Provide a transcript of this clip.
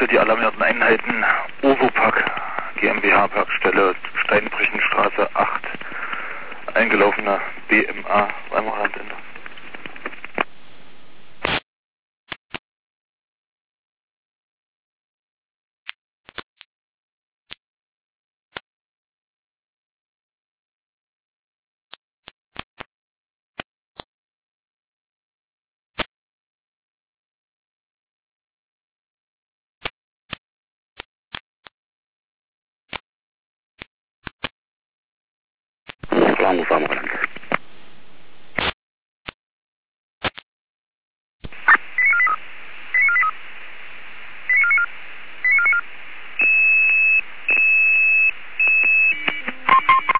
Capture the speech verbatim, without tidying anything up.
für die alarmierten Einheiten Ovopack GmbH, Parkstelle Steinbrechenstraße acht, eingelaufener B M A, Weimarer Landende. Rango Weimarer Land.